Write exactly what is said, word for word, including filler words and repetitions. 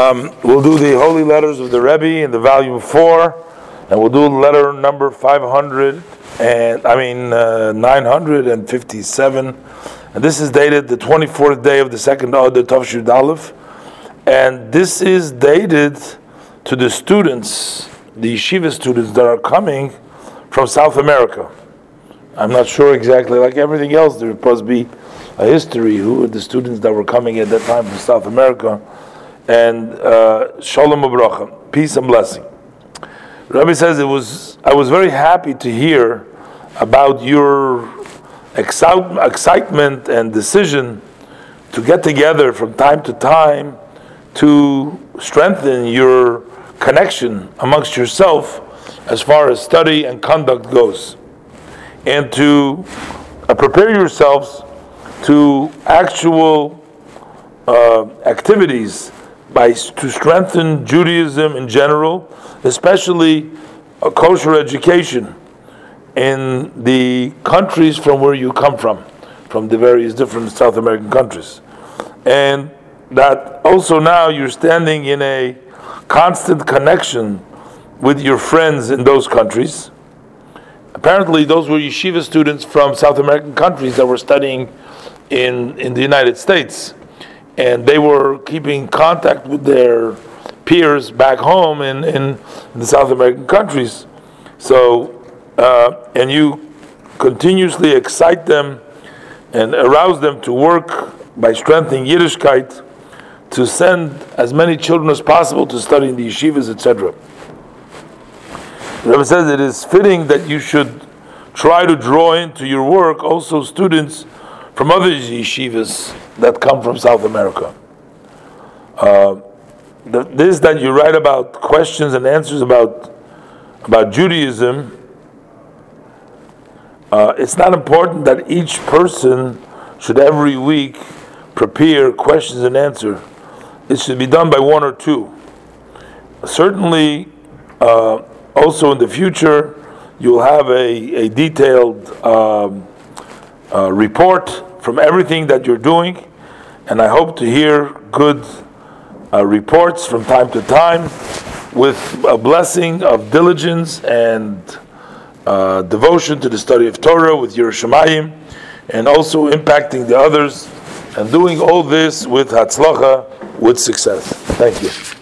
Um, we'll do the Holy Letters of the Rebbe in the volume four, and we'll do letter number five hundred and I mean uh, nine hundred fifty-seven, and this is dated the twenty-fourth day of the second Adar Tavshir Aleph, and this is dated to the students, the yeshiva students that are coming from South America. I'm not sure exactly, like everything else, there must be a history who are the students that were coming at that time from South America. And uh, Shalom Ubracha, peace and blessing. Rabbi says, it was I was very happy to hear about your excite, excitement and decision to get together from time to time to strengthen your connection amongst yourself as far as study and conduct goes, and to uh, prepare yourselves to actual uh, activities by to strengthen Judaism in general, especially a kosher education in the countries from where you come from, from the various different South American countries. And that also now you're standing in a constant connection with your friends in those countries. Apparently those were yeshiva students from South American countries that were studying in, in the United States. And they were keeping contact with their peers back home in, in, in the South American countries. So, uh, and you continuously excite them and arouse them to work by strengthening Yiddishkeit, to send as many children as possible to study in the yeshivas, et cetera. The Rebbe says it is fitting that you should try to draw into your work also students from other yeshivas that come from South America. Uh, the, this that you write about questions and answers about about Judaism, uh, it's not important that each person should every week prepare questions and answer. It should be done by one or two. Certainly, uh, also in the future, you'll have a, a detailed um, uh, report from everything that you're doing, and I hope to hear good uh, reports from time to time with a blessing of diligence and uh, devotion to the study of Torah with your Shemayim, and also impacting the others, and doing all this with Hatzlacha, with success. Thank you.